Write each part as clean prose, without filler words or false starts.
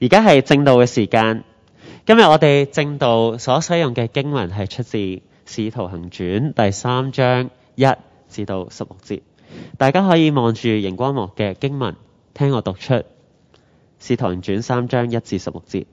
而家係正道嘅時間。今日我哋正道所使用嘅經文係出自《使徒行傳》第3章1至到16節。大家可以望住熒光幕嘅經文，聽我讀出《使徒行傳》3章1至16節。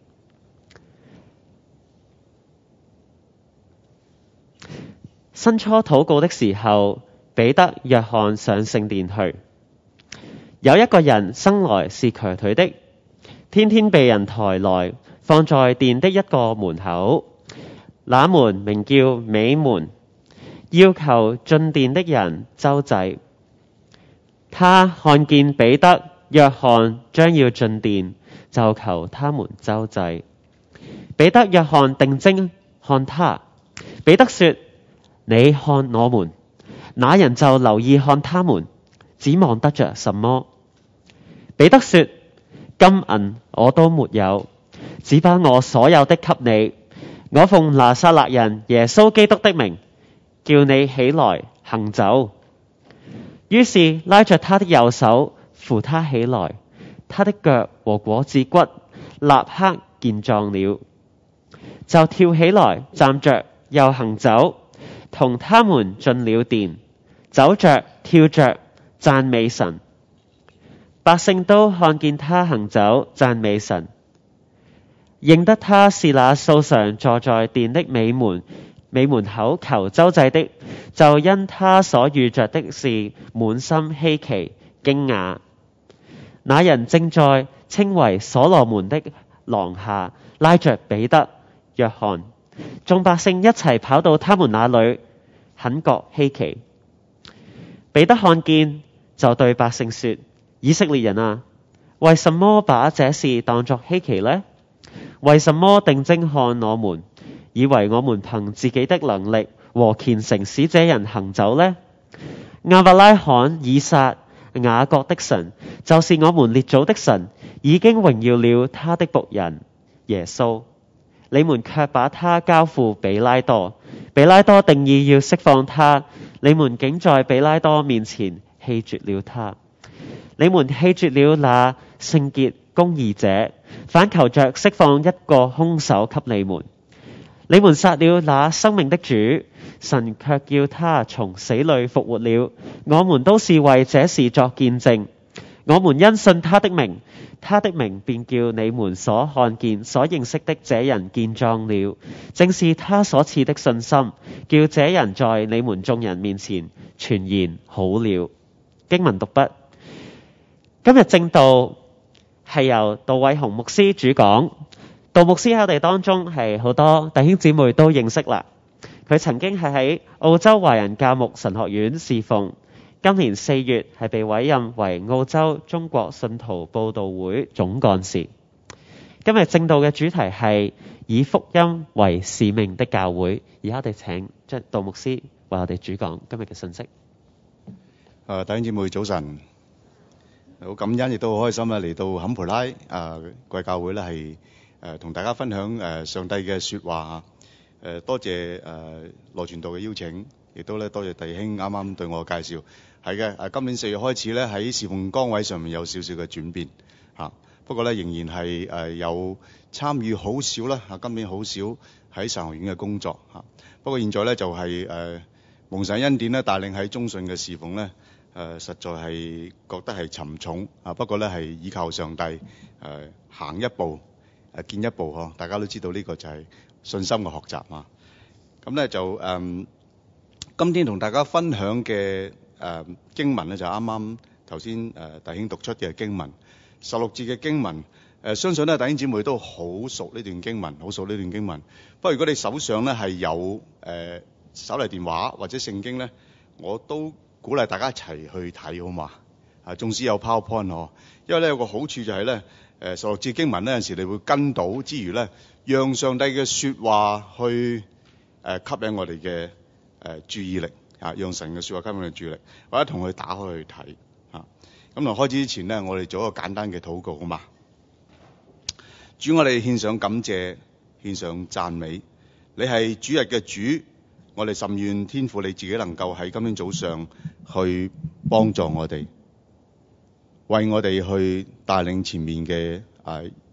申初禱告的時候，彼得、約翰上聖殿去。有一個人生來是瘸腿的，天天被人抬來，放在殿的一個門口，那門名叫美門，要求進殿的人周濟。他看見彼得、約翰將要進殿，就求他們周濟。彼得、約翰定睛看他，彼得說：你看我們。那人就留意看他們，指望得着什麼。彼得說：金銀我都沒有，只把我所有的給你。我奉拿撒勒人耶穌基督的名，叫你起來行走。於是拉着他的右手扶他起來，他的腳和踝子骨立刻健壯了，就跳起來站着又行走，同他們進了殿，走着跳着讚美神。百姓都看見他行走讚美神，認得他是那素常坐在殿的美門口求周濟的，就因他所遇着的事滿心稀奇驚訝。那人正在稱為所羅門的廊下，拉着彼得、約翰，眾百姓一齊跑到他們那裡，很覺稀奇。彼得看見，就對百姓說：以色列人啊，為什麼把這事當作稀奇呢？為什麼定睛看我們，以為我們憑自己的能力和虔誠使這人行走呢？亞伯拉罕、以撒、雅各的神，就是我們列祖的神，已經榮耀了他的僕人耶穌。你們卻把他交付彼拉多，彼拉多定意要釋放他，你們竟在彼拉多面前棄絕了他。你們棄絕了那聖潔公義者，反求着釋放一個兇手給你們。你們殺了那生命的主，神卻叫他從死裡復活了。我們都是為這事作見證。我們因信他的名，他的名便叫你們所看見、所認識的這人健壯了。正是他所賜的信心，叫這人在你們眾人面前傳言好了。經文讀畢。今日正道係由杜偉雄牧師主講。杜牧師喺我哋當中係好多弟兄姊妹都認識啦。佢曾經係喺澳洲華人教牧神學院侍奉，今年4月係被委任為澳洲中國信徒佈道會總幹事。今日正道嘅主題係以福音為使命的教會。而家我哋請杜牧師為我哋主講今日嘅信息。 弟兄姊妹早晨。好感恩，亦都好開心嚟到坎培拉貴教會咧，係同大家分享上帝嘅說話。多謝羅傳道嘅邀請，亦都咧多謝弟兄啱啱對我嘅介紹。係嘅，今年4月開始咧，喺侍奉崗位上面有少少嘅轉變嚇，不過咧仍然係有參與好少啦嚇。今年好少喺神學院嘅工作嚇，不過現在咧就係蒙神恩典咧帶領喺中信嘅侍奉咧。實在係覺得係沉重啊！不過咧係依靠上帝行一步見一步嗬。大家都知道呢個就係信心嘅學習啊。咁咧就今天同大家分享嘅經文咧就啱啱頭先弟兄讀出嘅經文16節嘅經文。相信咧弟兄姊妹都好熟呢段經文，好熟呢段經文。不過如果你手上咧係有手提電話或者聖經咧，我都鼓勵大家一齊去睇好嘛？縱使有 PowerPoint 嗬，因為咧有個好處就係咧16節經文咧有陣時你會跟到之餘咧，讓上帝嘅說話去吸引我哋嘅注意力啊，讓神嘅說話吸引我哋注意力，或者同佢打開去睇啊。咁同開始之前咧，我哋做一個簡單嘅禱告好嘛？主，我哋獻上感謝，獻上讚美，你係主日嘅主。我哋甚願天父你自己能夠喺今天早上去幫助我哋，為我哋去帶領前面嘅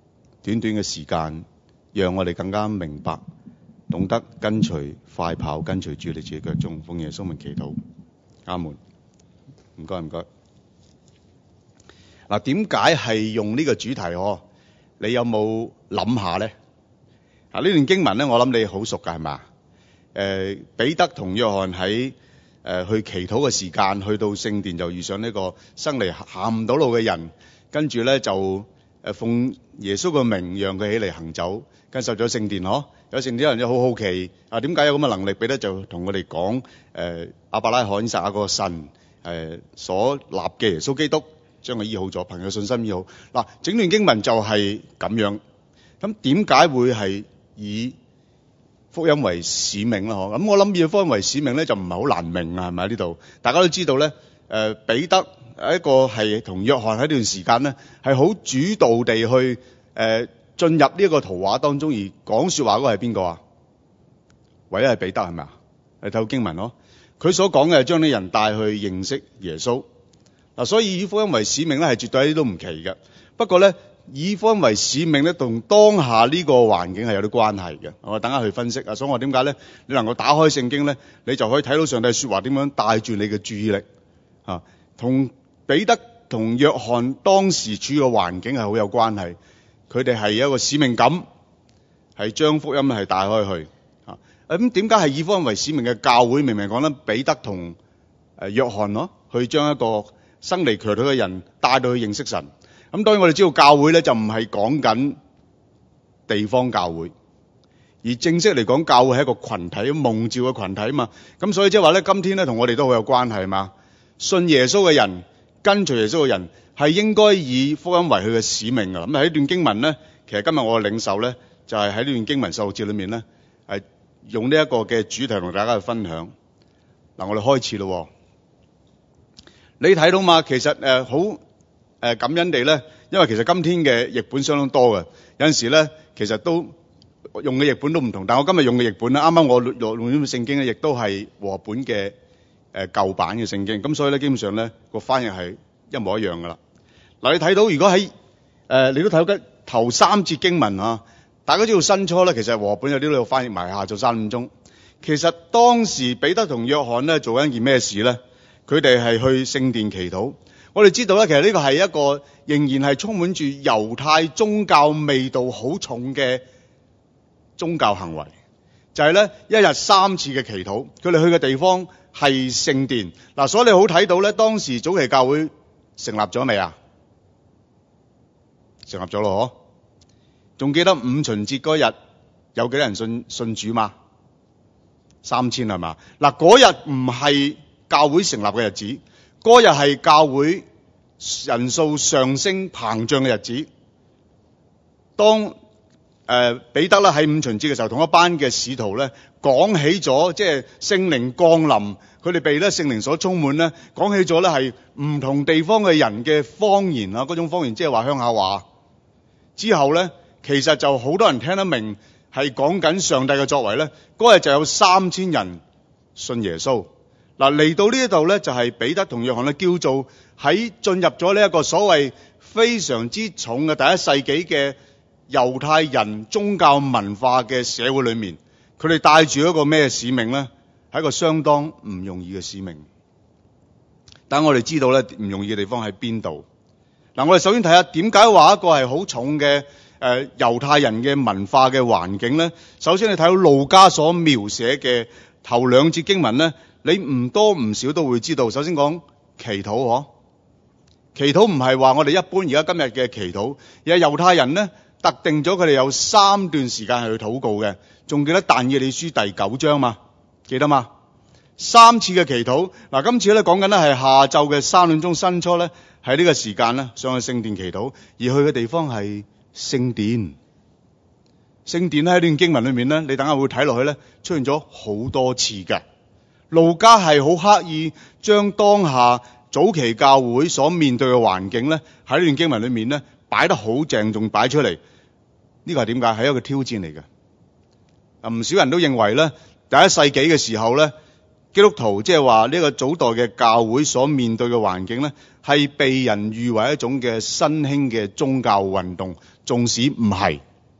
短短嘅時間，讓我哋更加明白，懂得跟隨快跑，跟隨住你自己腳蹤，奉耶穌名祈禱，阿門。唔該唔該。嗱，點解係用呢個主題？你有冇諗下咧？呢段經文咧，我諗你好熟㗎，係嘛？彼得同約翰喺去祈禱嘅時間，去到聖殿就遇上呢個生嚟行唔到路嘅人，跟住咧就奉耶穌嘅名讓佢起嚟行走，跟受咗聖殿有聖殿啲人就好好奇點解有咁嘅能力？彼得就同佢哋講亞伯拉罕、以撒個神所立嘅耶穌基督將佢醫好咗，憑佢信心醫好。嗱，整段經文就係咁樣。咁點解會係以福音為使命啦？咁我諗以福音為使命咧，就唔係好難明啊，係咪？呢度大家都知道咧，彼得一個係同約翰喺呢段時間咧，係好主導地去進入呢一個圖畫當中，而講說話嗰個係邊個啊？唯一係彼得，係咪啊？嚟睇經文佢所講嘅係將啲人帶去認識耶穌。嗱，所以以福音為使命咧，係絕對一啲都唔奇嘅。不過咧，以福音為使命咧，同當下呢個環境係有啲關係嘅。我等下去分析啊。所以我點解咧？你能夠打開聖經咧，你就可以睇到上帝說話點樣帶住你嘅注意力啊。同彼得同約翰當時處嘅環境係好有關係。佢哋係有一個使命感，係將福音係帶開去啊。咁點解係以福音為使命嘅教會？明明講緊彼得同約翰去將一個生嚟瘸腿嘅人帶到去認識神。咁當然我哋知道教會咧就唔係講緊地方教會，而正式嚟講教會係一個群體，蒙召嘅群體啊嘛。咁所以即係話咧，今天咧同我哋都好有關係嘛。信耶穌嘅人，跟隨耶穌嘅人，係應該以福音為佢嘅使命㗎。咁喺呢段經文咧，其實今日我嘅領受咧就係喺呢段經文16節裏面咧，係用呢一個嘅主題同大家去分享。嗱，我哋開始咯。你睇到嘛？其實好感恩地咧，因為其實今天嘅譯本相當多嘅，有陣時咧其實都用嘅譯本都唔同。但我今日用嘅譯本咧，啱啱我用呢本聖經咧，亦都係和合本嘅舊版嘅聖經。咁所以咧，基本上咧個翻譯係一模一樣噶啦。嗱，你睇到如果喺你都睇到頭3節經文啊，大家知道申初咧，其實和合本有啲都有翻譯埋下晝3點鐘。其實當時彼得同約翰咧做緊件咩事咧？佢哋係去聖殿祈禱。我哋知道咧，其實呢個係一個仍然係充滿住猶太宗教味道好重嘅宗教行為，就係咧一日3次嘅祈禱。佢哋去嘅地方係聖殿。嗱，所以你好睇到咧，當時早期教會成立咗未啊？成立咗咯，仲記得五旬節嗰日有幾多人信主嘛？3000係嘛？嗱，嗰日唔係教會成立嘅日子，嗰日係教會人數上升膨脹嘅日子。當彼得咧喺五旬節嘅時候，同一班嘅使徒咧講起咗，即係聖靈降臨，佢哋被咧聖靈所充滿咧，講起咗咧係唔同地方嘅人嘅方言啊，嗰種方言即係話鄉下話。之後咧，其實就好多人聽得明，係講緊上帝嘅作為咧。嗰日就有3000人信耶穌。嗱，嚟到呢一度咧，就係彼得同約翰咧，叫做喺進入咗呢一個所謂非常之重嘅第一世紀嘅猶太人宗教文化嘅社會裏面，佢哋帶住一個咩使命咧？係一個相當唔容易嘅使命。但我哋知道咧，唔容易嘅地方喺邊度？嗱，我哋首先睇下點解話一個係好重嘅猶太人嘅文化嘅環境咧。首先你睇到路加所描寫嘅頭2節經文咧，你唔多唔少都會知道。首先講祈禱，祈禱唔係話我哋一般而家今日嘅祈禱，而係猶太人咧特定咗佢哋有3段時間係去禱告嘅。仲記得但以理書第9章嘛？記得嘛？3次嘅祈禱。嗱，今次咧講緊咧係下晝嘅3點鐘申初咧，喺呢個時間咧上去聖殿祈禱，而去嘅地方係聖殿。聖殿咧喺呢段經文裏面咧，你等下會睇落去咧出現咗好多次嘅。路加係好刻意將當下早期教會所面對嘅環境咧，喺呢段經文裏面咧擺得好鄭重擺出嚟。呢個係點解？係一個挑戰嚟嘅。唔少人都認為咧，第一世紀嘅時候咧， 基督徒即係話呢個早代嘅教會所面對嘅環境咧，係被人譽為一種嘅新興嘅宗教運動，縱使唔係，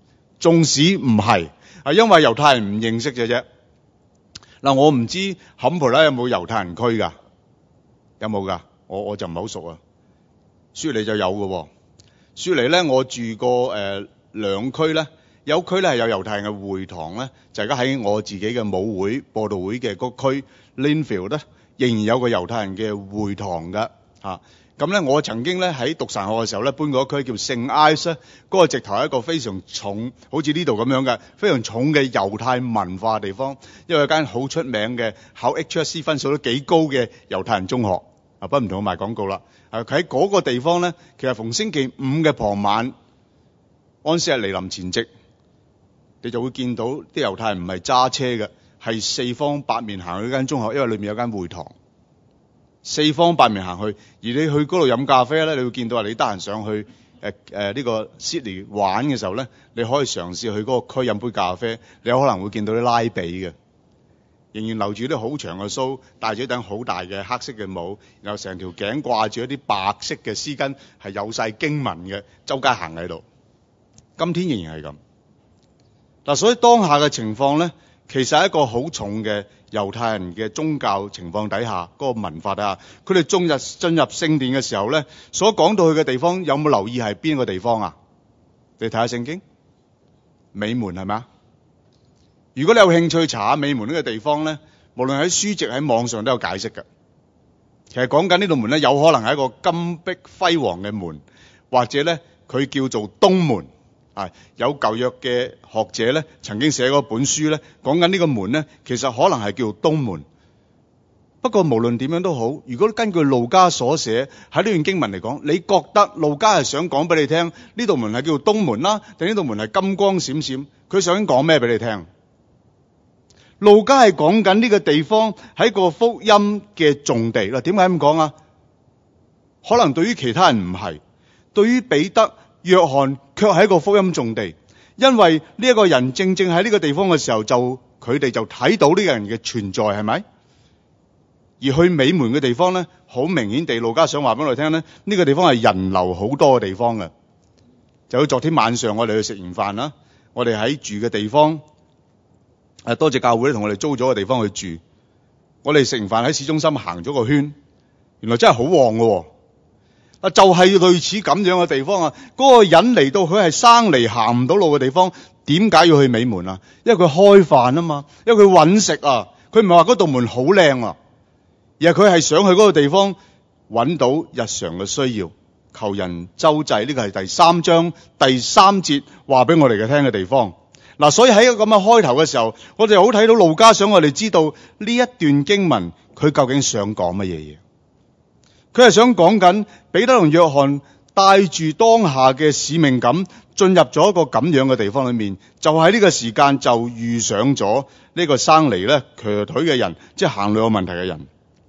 係因為猶太人唔認識嘅啫。嗱，我唔知坎培拉有冇猶太人區㗎？有冇㗎？我就唔係好熟啊。雪梨就有嘅喎。雪梨咧，我住過兩區咧，有區咧係有猶太人嘅會堂咧，就而家喺我自己嘅母會播道會嘅嗰區 Linfield 咧，仍然有個猶太人嘅會堂㗎嚇。咁咧，我曾經咧喺讀神學嘅時候咧，搬過一區叫聖埃斯咧，嗰個直頭係一個非常重，好似呢度咁樣嘅非常重嘅猶太文化地方，因為有間好出名嘅考 HSC 分數都幾高嘅猶太人中學。不唔同我賣廣告啦。佢喺嗰個地方咧，其實逢星期五嘅傍晚，安息日嚟臨前夕，你就會見到啲猶太人唔係揸車嘅，係四方八面行去呢間中學，因為裏面有間會堂。四方八面行去，而你去嗰度飲咖啡咧，你會見到話你得閒上去呢個 Sydney 玩嘅時候咧，你可以嘗試去嗰個區飲杯咖啡，你有可能會見到啲拉比嘅，仍然留住啲好長嘅鬚，戴住一頂好大嘅黑色嘅帽，然後成條頸掛住一啲白色嘅絲巾，係有晒經文嘅，周街行喺度。今天仍然係咁。嗱，所以當下嘅情況咧，其實係一個好重嘅猶太人嘅宗教情況底下，嗰個文化底下，佢哋進入聖殿嘅時候咧，所講到去嘅地方，有冇留意係邊個地方啊？你睇下聖經，美門係咪啊？如果你有興趣查下美門呢個地方咧，無論喺書籍喺網上都有解釋嘅。其實講緊呢度門咧，有可能係一個金碧輝煌嘅門，或者咧佢叫做東門。有舊約嘅學者咧，曾經寫過本書咧，講緊呢個門咧，其實可能係叫東門。不過無論點樣都好，如果根據路加所寫喺呢段經文嚟講，你覺得路加係想講俾你聽，呢道門係叫東門啦，定呢道門係金光閃閃？佢想講咩俾你聽？路加係講緊呢個地方係個福音嘅重地啦。點解咁講啊？可能對於其他人唔係，對於彼得、約翰卻係一個福音重地，因為呢一個人正正喺呢個地方嘅時候，佢哋就睇到呢個人嘅存在，係咪？而去美門嘅地方咧，好明顯地，路加想話俾我哋聽咧，呢個地方係人流好多嘅地方嘅。就好似昨天晚上我哋去食完飯啦，我哋喺住嘅地方，多謝教會咧同我哋租咗個地方去住。我哋食完飯喺市中心行咗個圈，原來真係好旺嘅。就係類似咁樣嘅地方啊！嗰個人嚟到佢係生嚟行唔到路嘅地方，點解要去美門啊？因為佢開飯啊嘛，因為佢揾食啊。佢唔係話嗰道門好靚啊，而係佢係想去嗰個地方揾到日常嘅需要，求人周濟。呢個係第3章第3節話俾我哋嘅聽嘅地方。嗱，所以喺一個咁嘅開頭嘅時候，我哋好睇到路加想我哋知道呢一段經文佢究竟想講乜嘢嘢。佢係想講緊彼得同約翰帶住當下嘅使命感進入咗一個咁樣嘅地方裏面，就喺呢個時間就遇上咗呢個生嚟咧瘸腿嘅人，即係行路有問題嘅人。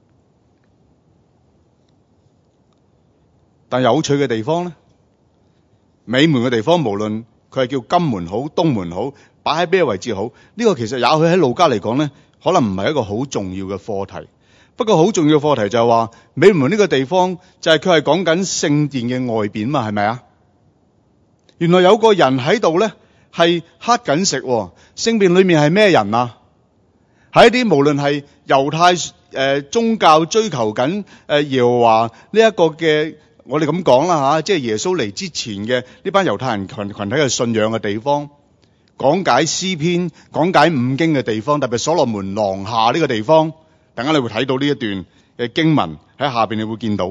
但有趣嘅地方咧，美門嘅地方無論佢係叫金門好、東門好，擺喺邊個位置好，呢個其實也許喺路加嚟講咧，可能唔係一個好重要嘅課題。不過好重要嘅課題就係話，美門呢個地方就係佢係講緊聖殿嘅外邊嘛，係咪啊？原來有個人喺度咧，係乞緊食。聖殿裏面係咩人啊？係一啲無論係猶太宗教追求緊耶和華呢一個嘅，我哋咁講啦吓，即係耶穌嚟之前嘅呢班猶太人群體嘅信仰嘅地方，講解詩篇、講解五經嘅地方，特別所羅門廊下呢個地方。等間你會睇到呢一段嘅經文喺下邊，你會見到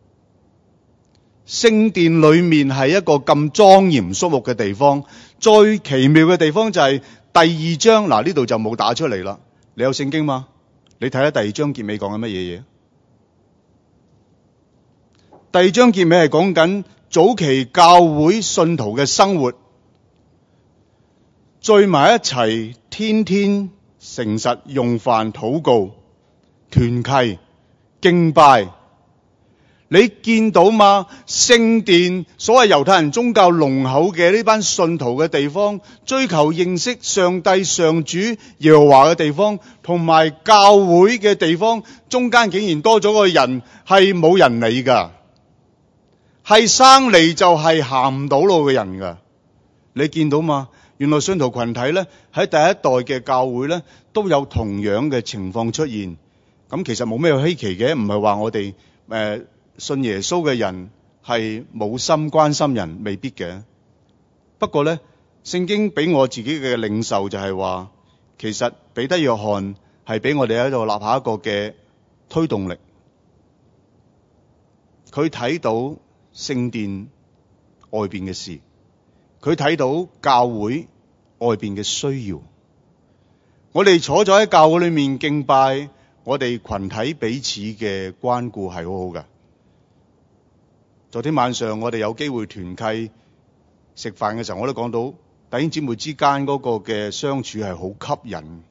聖殿裏面係一個咁莊嚴肅穆嘅地方。最奇妙嘅地方就係第2章，嗱呢度就冇打出嚟啦。你有聖經嗎？你睇下第2章結尾講緊乜嘢嘢？第2章結尾係講緊早期教會信徒嘅生活，聚埋一齊，天天誠實用飯禱告、團契、敬拜，呢你見到嘛？聖殿，所謂猶太人宗教濃厚嘅呢班信徒嘅地方，追求認識上帝上主耶和華嘅地方，同埋教會嘅地方，中間竟然多咗個人係冇人理噶，係生嚟就係行唔到路嘅人噶。你見到嘛？原來信徒群體咧喺第一代嘅教會咧都有同樣嘅情況出現。咁其實冇咩稀奇嘅，唔係話我哋信耶穌嘅人係冇心關心人，未必嘅。不過咧，聖經俾我自己嘅領受就係話，其實彼得約翰係俾我哋喺度立下一個嘅推動力。佢睇到聖殿外邊嘅事，佢睇到教會外邊嘅需要。我哋坐咗喺教會裏面敬拜，我哋群體彼此嘅關顧係好好噶。昨天晚上我哋有機會團契食飯嘅時候，我都講到弟兄姊妹之間嗰個嘅相處係好吸引。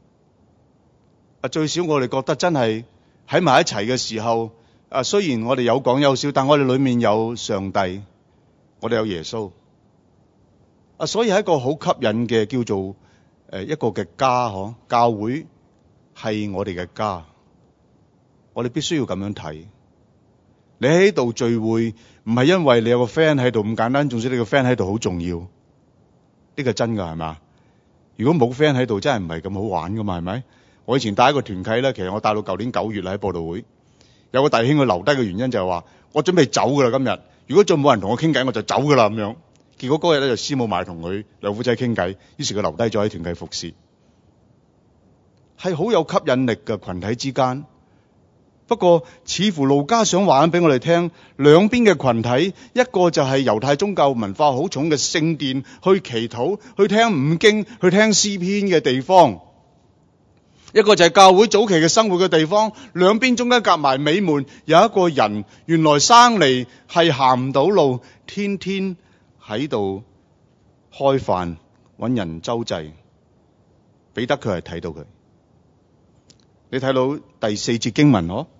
最少我哋覺得真係喺埋一齊嘅時候，雖然我哋有講有笑，但我哋裏面有上帝，我哋有耶穌。所以係一個好吸引嘅叫做一個嘅家嗬，教會係我哋嘅家，我哋必須要咁樣睇。你喺度聚會唔係因為你有個 friend 喺度咁簡單，總之你個 friend 喺度好重要，呢個真噶係嘛？如果冇 friend 喺度，真係唔係咁好玩噶嘛，係咪？我以前帶一個團契咧，其實我帶到舊年9月啦，喺佈道會，有個弟兄佢留低嘅原因就係話，我準備走噶啦今日，如果再冇人同我傾偈，我就走噶啦咁樣。結果嗰日咧就師母埋同佢兩夫妻傾偈，於是佢留低咗喺團契服侍，係好有吸引力嘅群體之間。不過似乎路加想話俾我哋聽，兩邊嘅群體，一個就係猶太宗教文化好重嘅聖殿，去祈禱、去聽五經、去聽詩篇嘅地方；一個就係教會早期嘅生活嘅地方。兩邊中間夾埋美門，有一個人原來生嚟係行唔到路，天天喺度開飯搵人周濟。彼得佢係睇到佢，你睇到第4節經文嗬？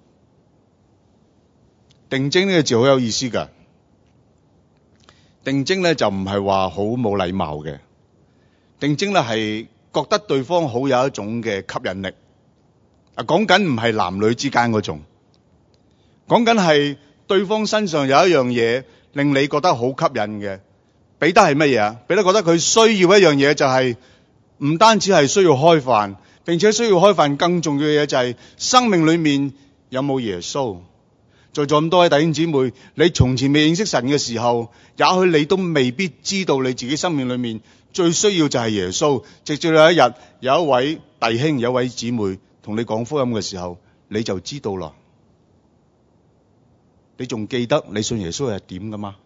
定睛呢個字好有意思噶。定睛咧就唔係話好冇禮貌嘅，定睛咧係覺得對方好有一種嘅吸引力。講緊唔係男女之間嗰種，講緊係對方身上有一樣嘢令你覺得好吸引嘅。彼得係乜嘢啊？彼得覺得佢需要一樣嘢，就係唔單止係需要開飯，並且需要開飯更重要嘅嘢就係生命裏面有冇耶穌。在座咁多位弟兄姊妹，你從前未認識神嘅時候，也許你都未必知道你自己生命裏面最需要就係耶穌。直至有一日，有一位弟兄、有一位姊妹同你講福音嘅時候，你就知道啦。你仲記得你信耶穌係點噶嘛？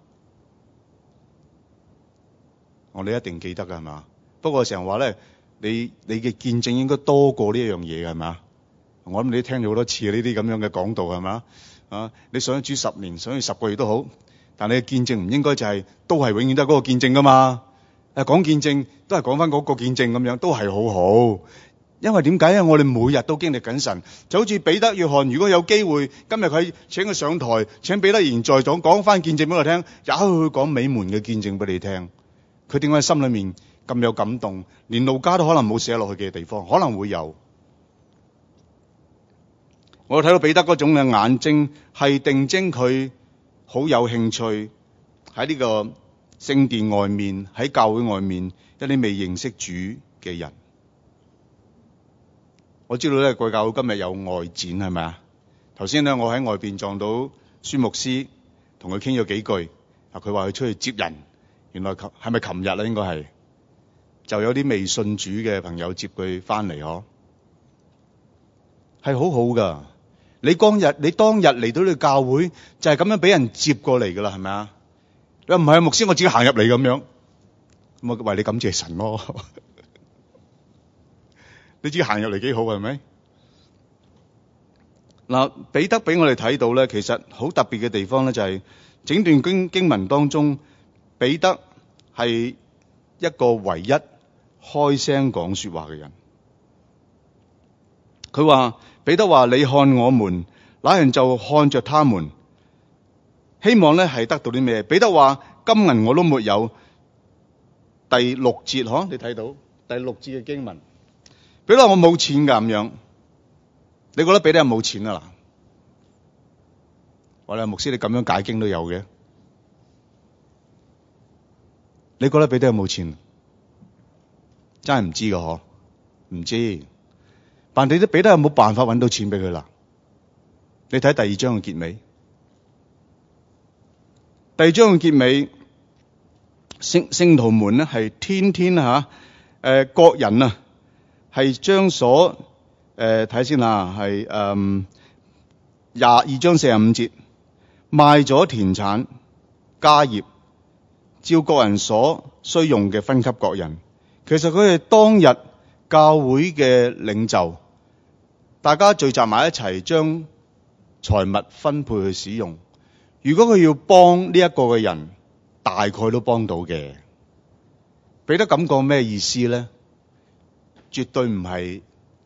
我哋一定記得噶係嘛？不過成日話咧，你嘅見證應該多過呢一樣嘢嘅係嘛？我諗你都聽咗好多次呢啲咁樣嘅講道係嘛？你想主10年，想10個月都好，但你嘅見證唔應該就係都係永遠都係嗰個見證噶嘛？講見證都係講翻嗰個見證咁樣，都係好好。因為點解啊？我哋每日都經歷緊神，就好似彼得、約翰，如果有機會今日佢請佢上台，請彼得現在講翻見證俾我聽，也許佢講美門嘅見證俾你聽。佢點解心裏面咁有感動？連路加都可能冇寫落去嘅地方，可能會有。我睇到彼得嗰種嘅眼睛係定睛，佢好有興趣喺呢個聖殿外面，喺教會外面一啲未認識主嘅人。我知道咧，貴教會今日有外展係咪啊？頭先咧，我喺外邊撞到孫牧師，同佢傾咗幾句。佢話佢出去接人，原來係咪琴日啦？應該係就有啲未信主嘅朋友接佢翻嚟嗬，係好好噶。你當日嚟到呢個教會就係咁樣俾人接過嚟噶啦，係咪啊？你話唔係啊，牧師我自己行入嚟咁樣，咁我為你感謝神咯。你自己行入嚟幾好係咪？嗱，彼得俾我哋睇到咧，其實好特別嘅地方咧，就係整段經文當中，彼得係一個唯一開聲講說話嘅人。佢話彼得話：你看我們，那人就看着他們， 希望咧係得到啲咩？彼得話：金銀我都沒有。第6節你睇到第6節嘅經文，彼得話我冇錢㗎咁樣。你覺得彼得有冇錢啊？嗱，我哋牧師你咁樣解經都有嘅。你覺得彼得有冇錢？真係唔知㗎嗬，唔知。但你都彼得有冇辦法揾到錢俾佢啦？你睇第2章嘅結尾，第2章嘅結尾，聖徒們咧係天天各人啊係將所睇先啦，係22章45節，賣咗田產家業，照個人所需用嘅分給各人。其實佢係當日教會嘅領袖，大家聚集埋一齊，將財物分配去使用。如果佢要幫呢一個嘅人，大概都幫到嘅。彼得咁講咩意思咧？絕對唔係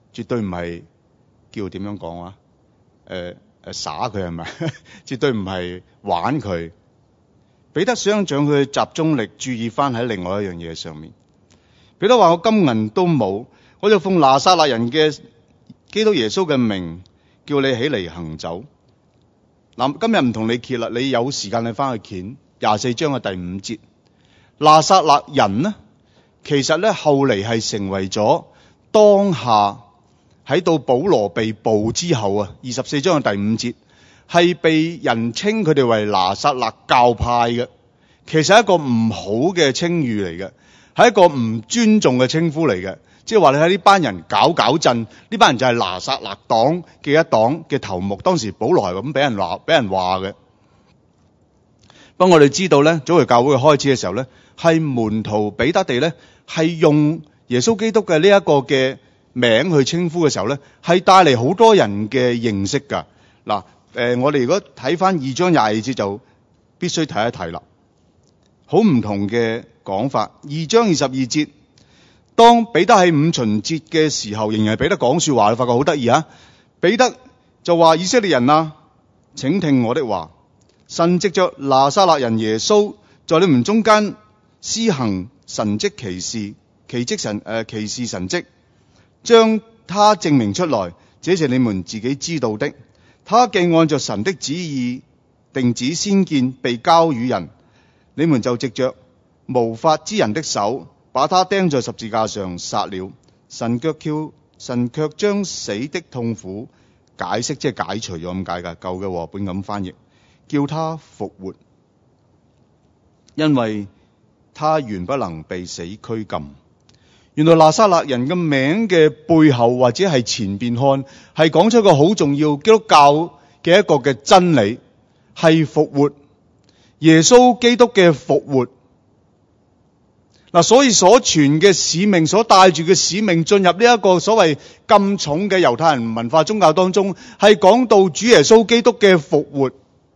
叫點樣講啊？耍佢係咪？絕對唔係玩佢。彼得想將佢集中力注意翻喺另外一樣嘢上面。彼得話：我金銀都冇，我就奉拿撒勒人嘅基督耶穌嘅名，叫你起嚟行走。嗱，今日唔同你揭啦，你有時間你翻去揭24章嘅第5節。拿撒勒人呢，其實咧後嚟係成為咗當下喺到保羅被捕之後啊，24章嘅第5節係被人稱佢哋為拿撒勒教派嘅，其實係一個唔好嘅稱譽嚟嘅。係一個唔尊重嘅稱呼嚟嘅，即係話你睇呢班人搞震，呢班人就係拿撒勒黨嘅一黨嘅頭目。當時保羅係咁俾人話嘅。不過我哋知道咧，早期教會嘅開始嘅時候咧，係門徒彼得地咧係用耶穌基督嘅呢一個嘅名去稱呼嘅時候咧，係帶嚟好多人嘅認識噶。嗱，我哋如果睇翻2章22節就必須睇一睇啦，好唔同嘅講法。2章22節，當彼得喺五旬節嘅時候，仍然係彼得講說話，你發覺好得意啊！彼得就話：以色列人啊，請聽我的話，神藉着拿撒勒人耶穌在你們中間施行神蹟奇事、奇事神蹟，將他證明出來，這是你們自己知道的。他既按着神的旨意定旨先見被交與人，你們就藉着無法之人的手，把他釘在十字架上殺了。神卻將死的痛苦解釋，即係解除咗咁解㗎，舊嘅和本咁翻譯，叫他復活，因為他原不能被死拘禁。原來拿撒勒人嘅名嘅背後或者係前邊看，係講出一個好重要基督教嘅一個嘅真理，係復活，耶穌基督嘅復活。嗱，所以所傳嘅使命，所帶住嘅使命進入呢一個所謂咁重嘅猶太人文化宗教當中，係講到主耶穌基督嘅復活。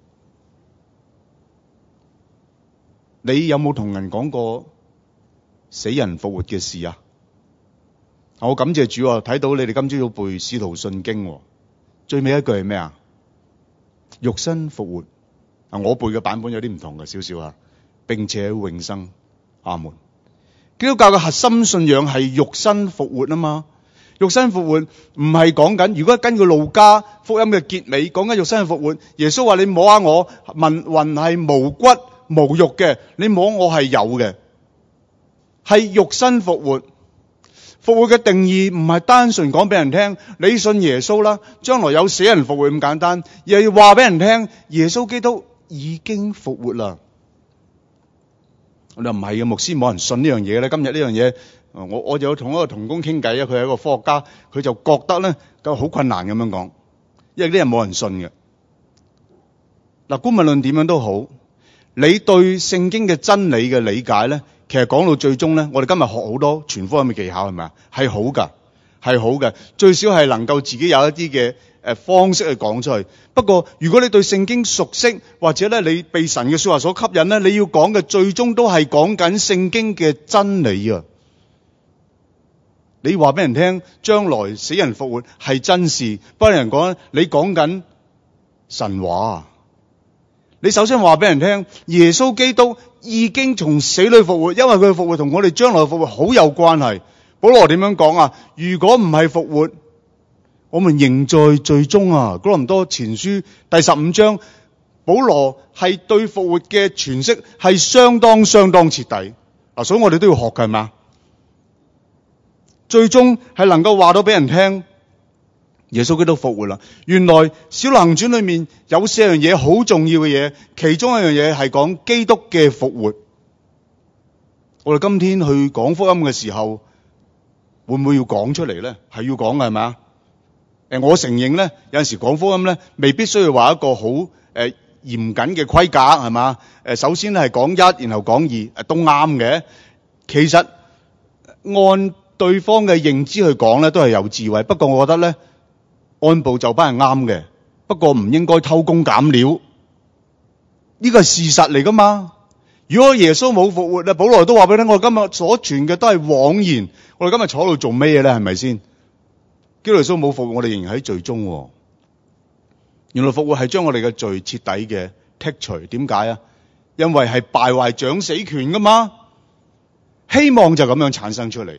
你有冇同人講過死人復活嘅事啊？我感謝主，睇到你哋今朝要背使徒信經，最尾一句係咩啊？肉身復活。我背嘅版本有啲唔同嘅少少啊，並且永生。阿門。基督教嘅核心信仰係肉身復活啊嘛。肉身復活唔係講緊，如果根據路加福音嘅結尾講緊肉身復活，耶穌話你摸下我，魂係無骨無肉嘅，你摸我係有嘅，係肉身復活。復活嘅定義唔係單純講俾人聽，你信耶穌啦，將來有死人復活咁簡單，而係話俾人聽，耶穌基督已經復活啦。我哋唔係嘅，牧師冇人信呢樣嘢咧。今日呢樣嘢，我就有同一個同工傾偈啊，佢係一個科學家，佢就覺得咧就好困難咁樣講，因為啲人冇人信嘅。嗱，姑勿論點樣都好，你對聖經嘅真理嘅理解咧，其實講到最終咧，我哋今日學好多傳福音嘅技巧係咪啊？係好噶，係好嘅，最少係能夠自己有一啲嘅方式去講出去。不過如果你對聖經熟悉，或者咧你被神嘅說話所吸引咧，你要講嘅最終都係講緊聖經嘅真理啊！你話俾人聽，將來死人復活係真事，不過人講你講緊神話， 你首先話俾人聽，耶穌基督已經從死裏復活，因為佢嘅復活同我哋將來嘅復活好有關係。保羅點樣講啊？如果唔係復活，我們仍在罪中啊！哥林多前書第15章，保羅係對復活嘅詮釋係相當徹底。所以我哋都要學㗎，係嘛？最終係能夠話到俾人聽，耶穌基督復活啦。原來小路行傳裏面有4樣嘢好重要嘅嘢，其中一樣嘢係講基督嘅復活。我哋今天去講福音嘅時候，會唔會要講出嚟咧？係要講嘅，係咪？我承認咧，有陣時講福音咧，未必需要話一個好嚴謹嘅規格，係嘛？首先係講1，然後講2，都啱嘅。其實按對方嘅認知去講咧，都係有智慧。不過我覺得咧，按部就班係啱嘅。不過唔應該偷工減料，呢個係事實嚟噶嘛。如果耶穌冇復活咧，保羅都話俾你聽，我今日所傳嘅都係枉然。我哋今日坐喺度做咩嘢咧？係咪先？基督耶穌冇復活，我哋仍然喺罪中。原來復活係將我哋嘅罪徹底嘅剔除。點解啊？因為係敗壞掌死權噶嘛。希望就咁樣產生出嚟。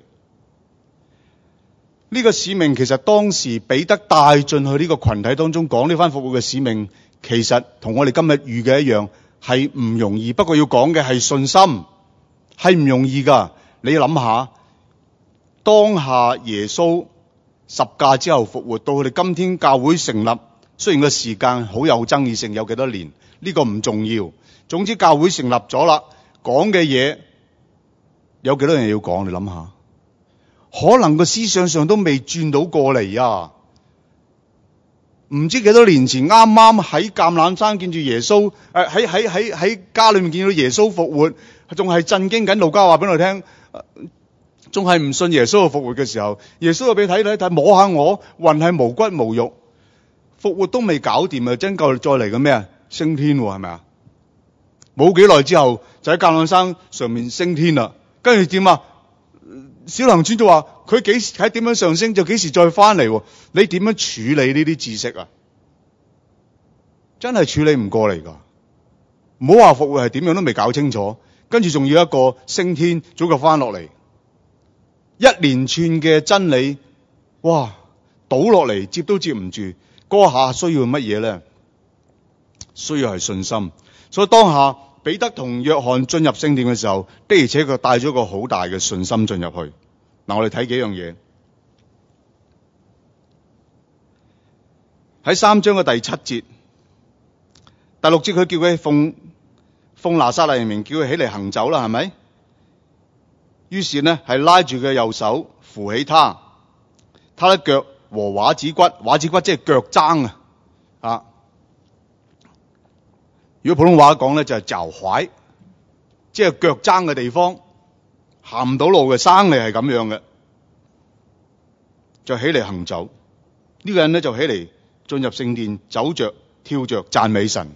呢個使命其實當時彼得帶進去呢個群體當中講呢番復活嘅使命，其實同我哋今日遇嘅一樣，係唔容易。不過要講嘅係信心，係唔容易噶。你諗下，當下耶穌十架之後復活，到佢哋今天教會成立，雖然個時間好有爭議性，有幾多年呢個唔重要。總之教會成立咗啦，講嘅嘢有幾多人要講？你諗下。可能個思想上都未轉到過嚟啊！唔知幾多年前啱啱喺橄欖山見住耶穌，喺家裏面見到耶穌復活，仲係震驚緊。路加話俾我聽，仲係唔信耶穌嘅復活嘅時候，耶穌就俾睇，摸下我，魂係無骨無肉，復活都未搞掂啊！真夠再嚟嘅咩啊？升天係咪啊？冇幾耐之後就喺橄欖山上面升天啦，跟住點啊？小行傳就話佢幾時喺點樣上升就幾時再翻嚟。你點樣處理呢啲知識啊？真係處理唔過嚟噶。唔好話復活係點樣都未搞清楚，跟住仲要一個升天早就翻落嚟，一連串嘅真理，哇倒落嚟接都接唔住。嗰下需要乜嘢咧？需要係信心。所以當下彼得同約翰進入聖殿嘅時候，的而且確帶咗個好大嘅信心進入去。嗱，我哋睇幾樣嘢。喺3章嘅第7節、第6節，佢叫佢奉拿撒勒人名叫佢起嚟行走啦，係咪？於是呢係拉住佢嘅右手扶起他的腳和踝子骨即係腳踭啊！如果普通話講咧就係腳踝，即係腳踭嘅地方，行唔到路嘅，生嚟係咁樣嘅，就起嚟行走。呢個人咧就起嚟進入聖殿，走着跳着讚美神。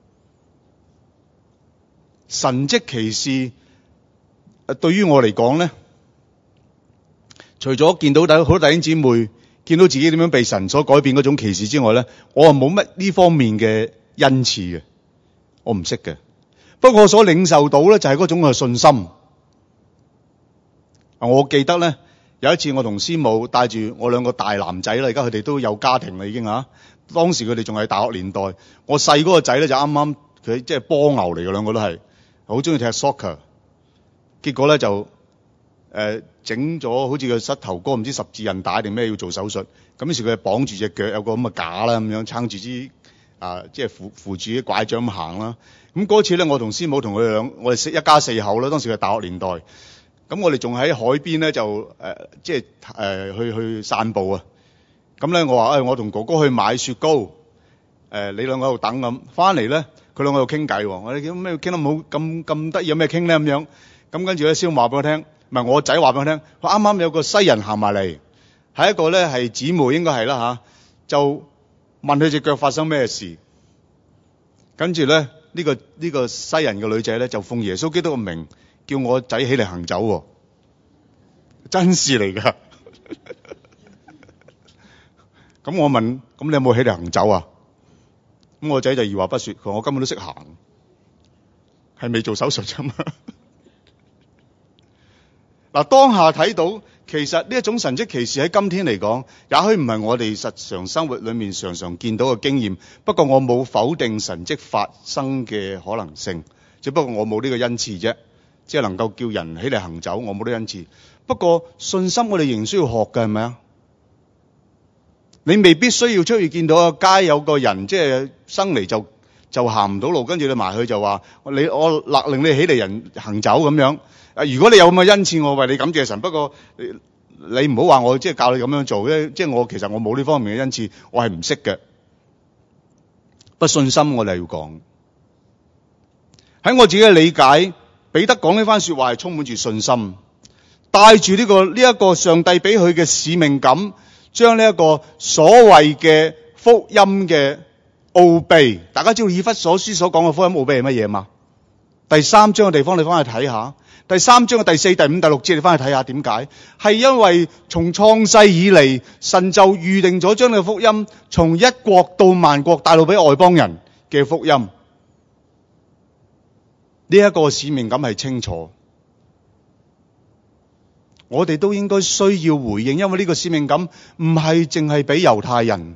神蹟奇事對於我嚟講咧，除咗見到好多弟兄姊妹見到自己點樣被神所改變嗰種奇事之外咧，我係冇乜呢方面嘅恩賜嘅。我唔識嘅，不過我所領受到咧就係嗰種嘅信心。我記得咧有一次我同師母帶住我2個大男仔啦，而家佢哋都有家庭啦已經吓。當時佢哋仲係大學年代，我細嗰個仔咧就啱啱佢即係波牛嚟嘅，2個都係好中意踢 soccer。結果咧就整咗好似個膝頭哥唔知十字韌帶定咩要做手術，咁於是佢綁住隻腳有個咁嘅架啦，咁樣撐住支。即係扶住啲拐杖咁行啦。咁嗰次咧，我同師母同佢哋我哋一家4口啦。當時係大學年代，咁我哋仲喺海邊咧，就去散步啊。咁咧，我話我同哥哥去買雪糕，你2個喺度等咁。翻嚟咧，佢2個喺度傾偈。我哋叫咩傾得唔好咁得意，有咩傾咧咁樣？咁跟住咧，師母話俾我聽，唔係我仔話俾我聽，佢啱啱有個西人行埋嚟，係一個咧係姊妹應該係啦吓，就問佢隻腳發生咩事，跟住咧呢個西人嘅女仔咧就奉耶穌基督嘅名叫我仔起嚟行走，真事嚟噶。咁我問，咁你有冇起嚟行走啊？咁我仔就二話不說，佢話我根本都識行。 係未做手術啫嘛。嗱，當下睇到其實呢一種神蹟奇事喺今天嚟講，也許唔係我哋日常生活裏面常常見到嘅經驗。不過我冇否定神蹟發生嘅可能性，只不過我冇呢個恩賜啫，即係能夠叫人起嚟行走，我冇呢個恩賜。不過信心我哋仍需要學嘅，係咪啊？你未必需要出去見到街有個人即係生嚟就行唔到路，跟住你埋去就話我勒令你起嚟人行走咁樣。如果你有咁嘅恩賜，我為你感謝神。不過你唔好話我即係教你咁樣做，即係其實我冇呢方面嘅恩賜，我係唔識嘅。不信心我哋要講。喺我自己嘅理解，彼得講呢番說話係充滿住信心，帶住呢一個上帝俾佢嘅使命感，將呢一個所謂嘅福音嘅奧秘，大家知道以弗所書所講嘅福音奧秘係乜嘢嘛？第3章嘅地方你翻去睇下。第3章嘅第4、第5、第6節，你翻去睇下點解？係因為從創世以嚟，神就預定咗將呢個福音從一國到萬國帶到俾外邦人嘅福音。呢一個使命感係清楚，我哋都應該需要回應，因為呢個使命感唔係淨係俾猶太人，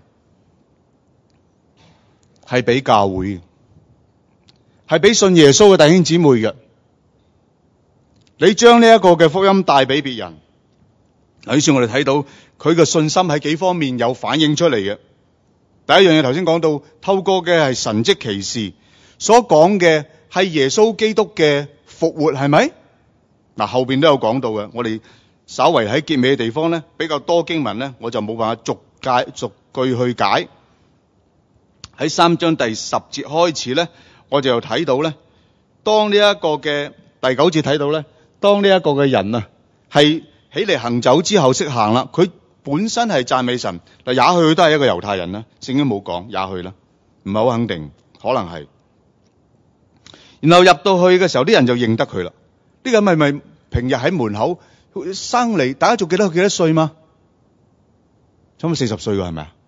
係俾教會，係俾信耶穌嘅弟兄姊妹嘅。你將呢一個嘅福音帶俾別人，於是我哋睇到佢嘅信心喺幾方面有反映出嚟嘅。第一樣嘢頭先講到，透過嘅係神蹟奇事，所講嘅係耶穌基督嘅復活，係咪？嗱，後邊都有講到嘅。我哋稍為喺結尾嘅地方咧，比較多經文咧，我就冇辦法逐句去解。喺3章第10節開始咧，我就睇到咧，當呢一個嘅第9節睇到咧。當呢一個嘅人啊，係起嚟行走之後識行啦，佢本身係讚美神，但也許佢都係一個猶太人啦，聖經冇講，也許啦，唔係好肯定，可能係。然後入到去嘅時候，啲人就認得佢啦。呢個咪平日喺門口生嚟，大家仲記得佢幾多歲嗎？差唔多40歲㗎，係咪啊？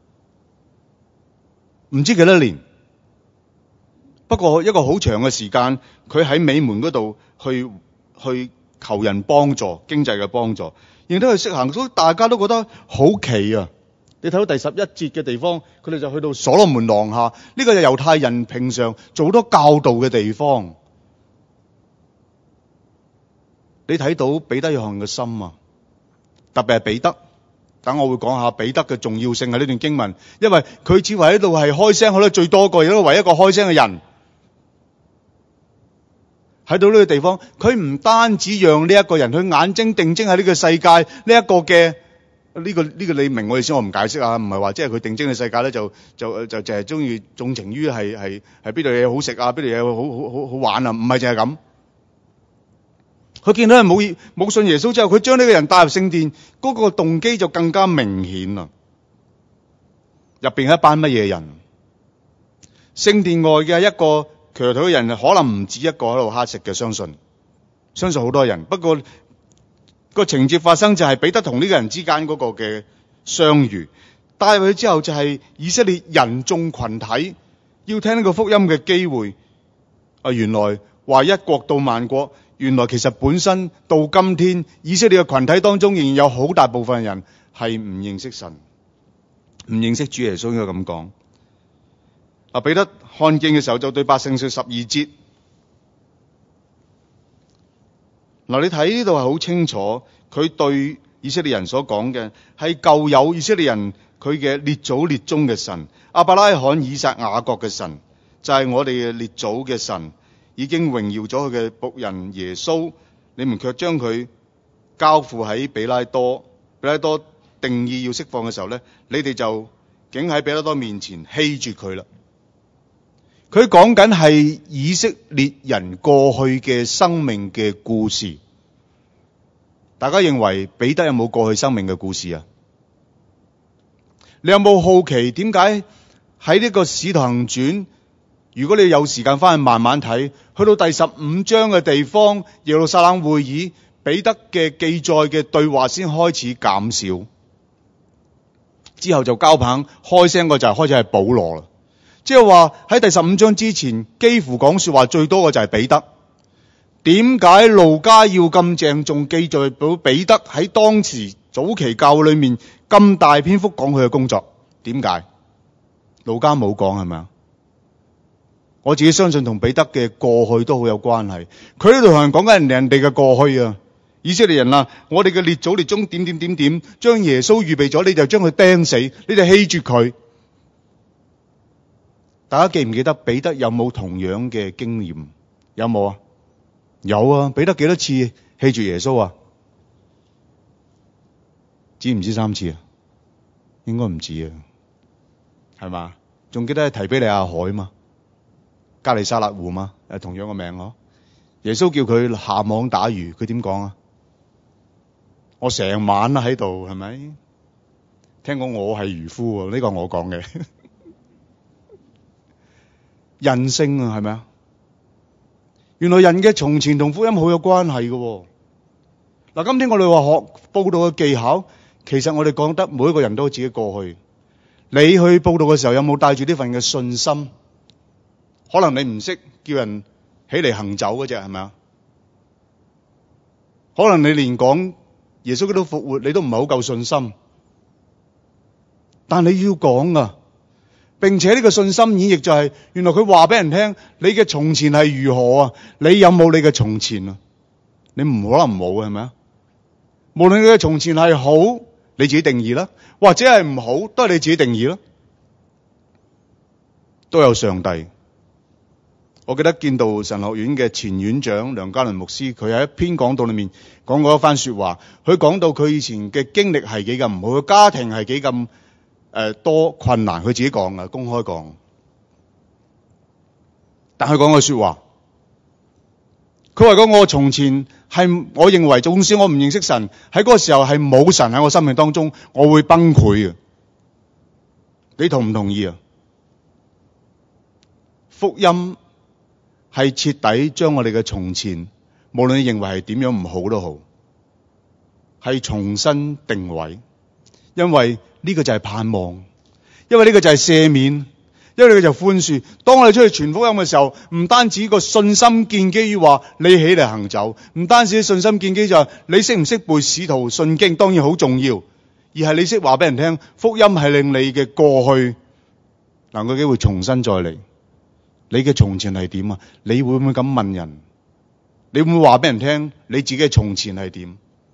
唔知幾多年，不過一個好長嘅時間，佢喺美門嗰度去求人幫助，經濟嘅幫助，認得佢識行，所以大家都覺得好奇啊！你睇到第11節嘅地方，佢哋就去到所羅門廊下，呢個就猶太人平常做好多教導嘅地方。你睇到彼得約翰嘅心啊，特別係彼得。等我會講下彼得嘅重要性喺呢段經文，因為佢似乎喺度係開聲開得最多個，亦都唯一一個開聲嘅人。喺到呢個地方，佢唔單止讓呢一個人佢眼睛定睛喺呢個世界，呢一個嘅呢個你明我意思，我唔解釋啊，唔係話即係佢定睛嘅世界咧，就淨係中意縱情於係邊度嘢好食啊，邊度嘢好玩啊，唔係淨係咁。佢見到人冇信耶穌之後，佢將呢個人帶入聖殿，嗰個動機就更加明顯啦。入邊係一班乜嘢人？聖殿外嘅一個瘸腿嘅人，可能唔止一個喺度乞食嘅，相信好多人。不過個情節發生就係彼得同呢個人之間嗰個嘅相遇，帶入去之後就係以色列人眾群體要聽呢個福音嘅機會。原來話一國到萬國，原來其實本身到今天以色列嘅群體當中，仍然有好大部分人係唔認識神，唔認識主耶穌，應該咁講。彼得看見嘅時候就對百姓說12節。你睇呢度係好清楚，佢對以色列人所講嘅係舊有以色列人佢嘅列祖列宗嘅神，亞伯拉罕、以撒、雅各嘅神，就係我哋嘅列祖嘅神，已經榮耀咗佢嘅僕人耶穌，你們卻將佢交付喺比拉多定意要釋放嘅時候咧，你哋就竟喺比拉多面前棄絕佢啦。佢講緊係以色列人過去嘅生命嘅故事。大家認為彼得有冇過去生命嘅故事啊？你有冇好奇點解喺呢個使徒行傳，如果你有時間翻去慢慢睇，去到第15章嘅地方，耶路撒冷會議，彼得嘅記載嘅對話先開始減少，之後就交棒開聲個就係開始係保羅啦。即係話喺第15章之前，幾乎講說話最多嘅就係彼得， 點解路加要咁鄭重記載到彼得喺當時早期教會裏面咁大篇幅講佢嘅工作？點解？路加冇講係咪啊？我自己相信同彼得嘅過去都好有關係。佢呢度同人講緊人哋嘅過去啊，以色列人啊，我哋嘅列祖列宗點點點點，將耶穌預備咗，你就將佢釘死，你就棄絕佢。大家記唔記得彼得有冇同樣嘅經驗？有冇啊？有啊！彼得幾多次棄絕耶穌啊？知唔知3次啊？應該唔止啊，係嘛？仲記得提比利亞海嘛？加利沙勒湖嘛？同樣個名嗬。耶穌叫佢下網打魚，佢點講啊？我成晚喺度，係咪？聽講我係漁夫喎，呢個我講嘅。人性啊，係咪啊？原來人嘅從前同福音好有關係嘅。嗱，今天我哋話學佈道嘅技巧，其實我哋講得每一個人都有自己過去。你去佈道嘅時候，有冇帶住呢份嘅信心？可能你唔識叫人起嚟行走嗰隻，係咪啊？可能你連講耶穌基督復活，你都唔係好夠信心。但你要講啊！並且呢個信心演繹就係，原來佢話俾人聽，你嘅從前係如何啊？你有冇你嘅從前啊？你唔可能冇嘅，係咪啊？無論你嘅從前係好，你自己定義啦；或者係唔好，都係你自己定義啦。都有上帝。我記得建道神學院嘅前院長梁家麟牧師，佢喺一篇講道裏面講過一番說話。佢講到佢以前嘅經歷係幾咁唔好，佢家庭係幾咁多困難，佢自己講嘅，公開講。但佢講個說話，佢話講我從前係，我認為縱使我唔認識神，喺嗰個時候係冇神喺我生命當中，我會崩潰嘅。你同唔同意啊？福音係徹底將我哋嘅從前，無論你認為係點樣唔好都好，係重新定位，因為呢個就係盼望，因為呢個就係赦免，因為呢個就係寬恕。當我哋出去傳福音嘅時候，唔單止個信心建基於話你起嚟行走，唔單止信心建基就係你識唔識背使徒信經，當然好重要，而係你識話俾人聽，福音係令你嘅過去能夠機會重新再嚟。你嘅從前係點啊？你會唔會咁問人？你會唔會話俾人聽你自己嘅從前係點？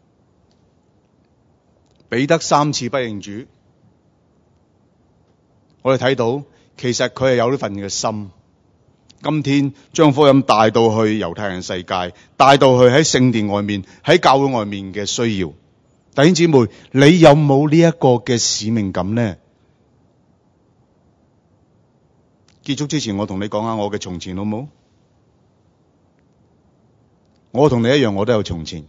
彼得3次不認主，我哋睇到其實佢係有呢份嘅心。今天將福音帶到去猶太人世界，帶到去喺聖殿外面、喺教會外面嘅需要。弟兄姊妹，你有冇呢一個嘅使命感呢？結束之前，我同你講下我嘅從前好冇？我同你一樣，我都有從前。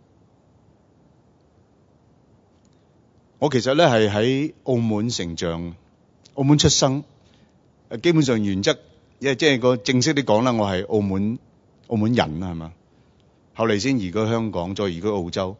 我其實咧係喺澳門成長，澳門出生。基本上原則，即係個正式啲講啦，我係澳門人啦，係嘛？後嚟先移居香港，再移居澳洲。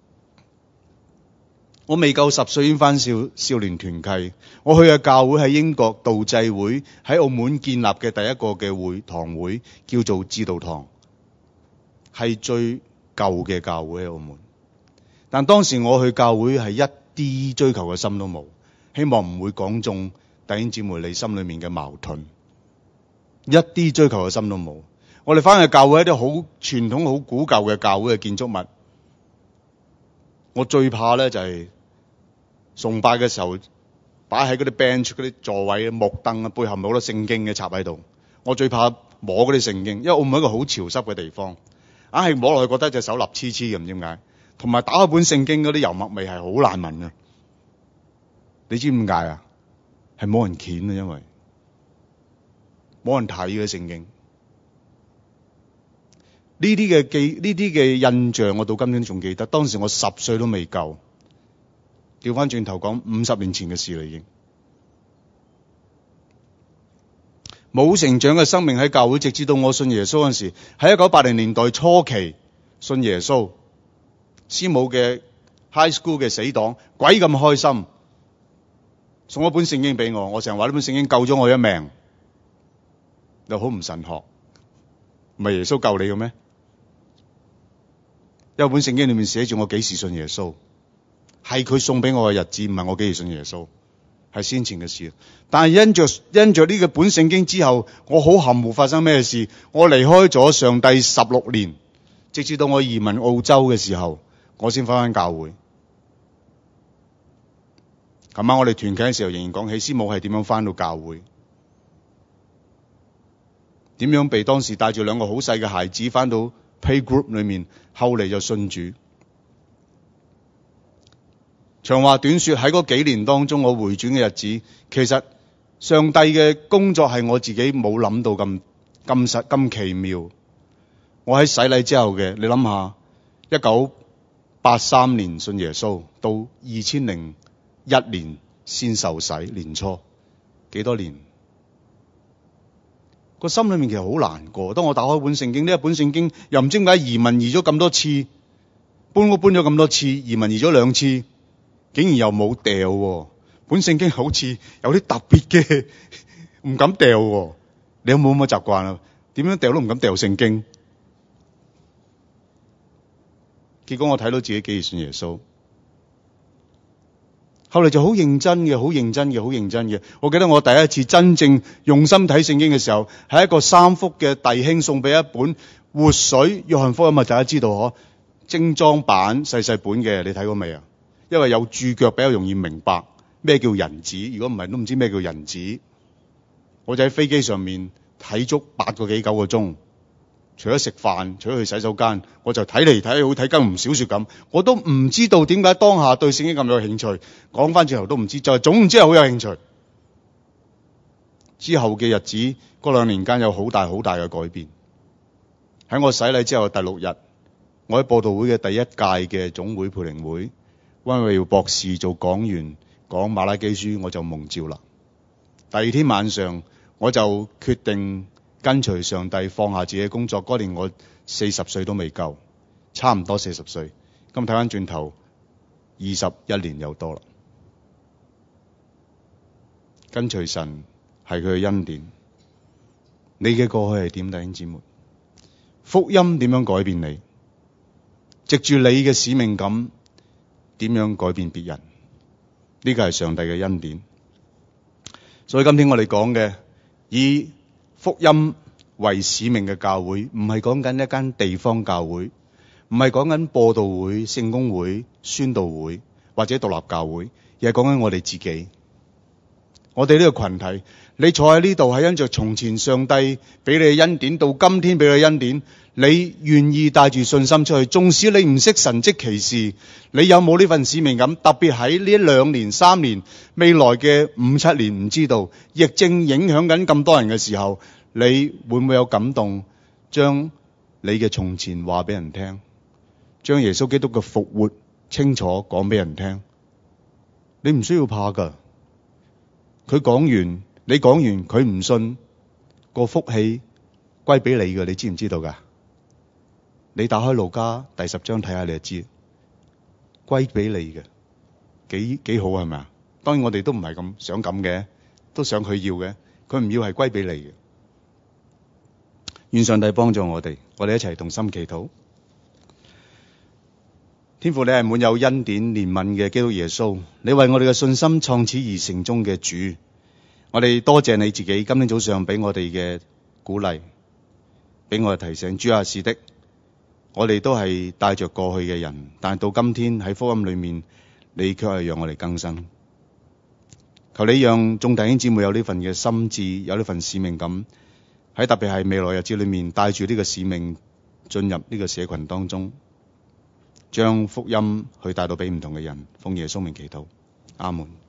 我未夠10歲已經返少年團契。我去嘅教會喺英國道濟會喺澳門建立嘅第一個嘅堂會，叫做志道堂，係最舊嘅教會喺澳門。但當時我去教會係一啲追求嘅心都冇，希望唔會講中弟兄姊妹你心裏面嘅矛盾，一啲追求嘅心都冇。我哋返去教會一啲好傳統、好古舊嘅教會嘅建築物。我最怕咧就係崇拜嘅時候擺喺嗰啲 bench 嗰啲座位木凳啊，背後冇好多聖經嘅插喺度。我最怕摸嗰啲聖經，因為澳門一個好潮濕嘅地方，硬係摸落去覺得隻手立黐黐嘅，唔知點解。同埋打開本聖經嗰啲油墨味係好難聞嘅。你知點解啊？係冇人掀啊，因為冇人睇嘅聖經。呢啲嘅印象，我到今天仲記得。當時我10歲都未夠。調翻轉頭講，50年前嘅事啦，已經冇成長嘅生命喺教會，直至到我信耶穌嗰陣時，喺1980年代初期信耶穌。師母嘅 high school 嘅死黨，鬼咁開心，送一本聖經俾我。我成日話呢本聖經救咗我一命，又好唔神學，唔係耶穌救你嘅咩？ 有本聖經裏面寫住我幾時信耶穌，係佢送俾我嘅日子，唔係我幾時信耶穌，係先前嘅事。但係因着呢個本聖經之後，我好含糊發生咩事？我離開咗上帝16年，直至到我移民澳洲嘅時候，我先返教會。琴晚我哋團契嘅時候，仍然講起師母係點樣返到教會，點樣被當時帶住2個好細嘅孩子返到 playgroup 裏面，後嚟就信主。長話短說，喺嗰幾年當中，我回轉嘅日子，其實上帝嘅工作係我自己冇諗到咁奇妙。我喺洗禮之後嘅，你諗下，1983年信耶穌，到2001年先受洗，年初幾多年？個心裏面其實好難過。當我打開本聖經，呢一本聖經又唔知點解移咗咁多次，搬屋搬咗咁多次，移民移咗2次，竟然又冇掉。本聖經好似有啲特別嘅，唔敢掉。你有冇咁嘅習慣啊？點樣掉都唔敢掉聖經。結果我睇到自己幾時信耶穌，後嚟就好認真嘅。我記得我第一次真正用心睇聖經嘅時候，係一個3福嘅弟兄送俾一本活水約翰福音，大家知道嗬，精裝版細本嘅，你睇過未啊？因為有注腳比較容易明白咩叫人子，如果唔係都唔知咩叫人子。我就喺飛機上面睇足8個幾9個鐘，除咗食飯，除咗去洗手間，我就睇嚟睇去，好睇金庸小說咁。我都唔知道點解當下對聖經咁有興趣。講翻轉頭都唔知，就係總之係好有興趣。之後嘅日子，嗰2年間有好大嘅改變。喺我洗禮之後第6日，我喺播道會嘅第1屆嘅總會培靈會，溫偉耀博士做講員，講馬拉基書，我就蒙召啦。第2天晚上，我就決定跟隨上帝，放下自己嘅工作。嗰年我40歲都未夠，差唔多40歲。咁睇翻轉頭，21年又多啦。跟隨神係佢嘅恩典。你嘅過去係點，弟兄姊妹？福音點樣改變你？藉住你嘅使命感，點樣改變別人？呢個係上帝嘅恩典。所以今天我哋講嘅以福音為使命嘅教會，唔係講緊一間地方教會，唔係講緊播道會、聖公會、宣道會或者獨立教會，而係講緊我哋自己。我哋呢個群體，你坐喺呢度係因着從前上帝俾你嘅恩典，到今天俾你嘅恩典，你願意帶住信心出去。縱使你唔識神蹟奇事，你有冇呢份使命感？特別喺呢2年、3年、未來嘅5、7年，唔知道疫症影響緊咁多人嘅時候，你會唔會有感動，將你嘅從前話俾人聽，將耶穌基督嘅復活清楚講俾人聽？你唔需要怕噶。佢講完，你講完，佢唔信，個福氣歸俾你嘅，你知唔知道噶？你打開路加第10章睇下，你就知，歸俾你嘅，幾好係咪啊？當然我哋都唔係咁想咁嘅，都想佢要嘅，佢唔要係歸俾你嘅。願上帝幫助我哋一齊同心祈禱。天父，你係滿有恩典憐憫嘅基督耶穌，你為我哋嘅信心創始而成終嘅主，我哋多謝你自己今天早上俾我哋嘅鼓勵，俾我哋提醒。主啊，是的，我哋都係帶着過去嘅人，但係到今天喺福音裏面，你卻係讓我哋更新。求你讓眾弟兄姊妹有呢份嘅心志，有呢份使命感，喺特別係未來日子裏面帶住呢個使命進入呢個社群當中，將福音去帶到俾唔同嘅人。奉耶穌名祈禱，阿門。